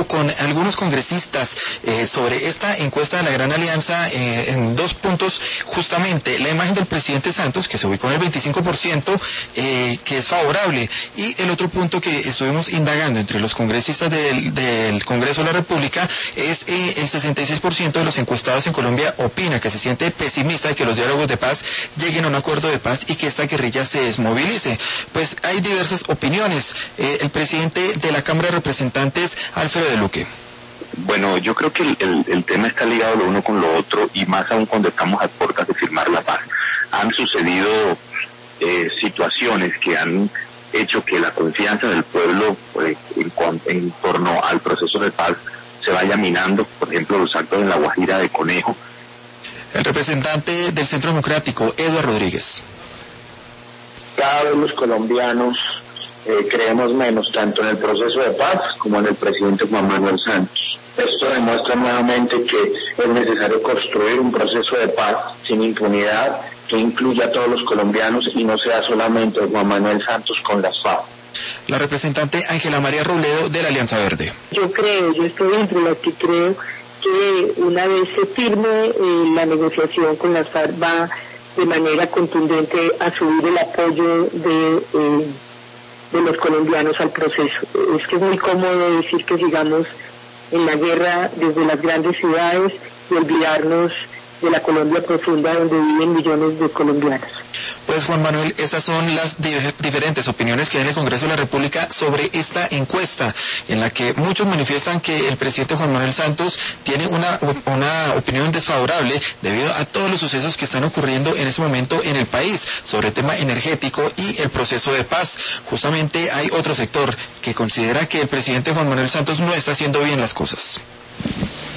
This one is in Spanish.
con algunos congresistas sobre esta encuesta de la Gran Alianza en dos puntos, justamente la imagen del presidente Santos, que se ubicó en el 25%, que es favorable, y el otro punto que estuvimos indagando entre los congresistas del Congreso de la República es el 66% de los encuestados en Colombia opina que se siente pesimista de que los diálogos de paz lleguen a un acuerdo de paz y que esta guerrilla se desmovilice. Pues hay diversas opiniones. El presidente de la Cámara de Representantes, Alfredo de Luque. Bueno, yo creo que el tema está ligado lo uno con lo otro, y más aún cuando estamos a puertas de firmar la paz. Han sucedido situaciones que han hecho que la confianza del pueblo en torno al proceso de paz se vaya minando. Por ejemplo, los actos en La Guajira de Conejo. El representante del Centro Democrático, Eduardo Rodríguez. Cada vez los colombianos creemos menos tanto en el proceso de paz como en el presidente Juan Manuel Santos. Esto demuestra nuevamente que es necesario construir un proceso de paz sin impunidad que incluya a todos los colombianos y no sea solamente Juan Manuel Santos con las FARC. La representante Ángela María Robledo de la Alianza Verde. Yo estoy entre las que creo que una vez se firme la negociación con las FARC va de manera contundente a subir el apoyo de los colombianos al proceso. Es que es muy cómodo decir que sigamos en la guerra desde las grandes ciudades y olvidarnos de la Colombia profunda donde viven millones de colombianos. Pues Juan Manuel, estas son las diferentes opiniones que hay en el Congreso de la República sobre esta encuesta, en la que muchos manifiestan que el presidente Juan Manuel Santos tiene una opinión desfavorable debido a todos los sucesos que están ocurriendo en este momento en el país sobre el tema energético y el proceso de paz. Justamente hay otro sector que considera que el presidente Juan Manuel Santos no está haciendo bien las cosas.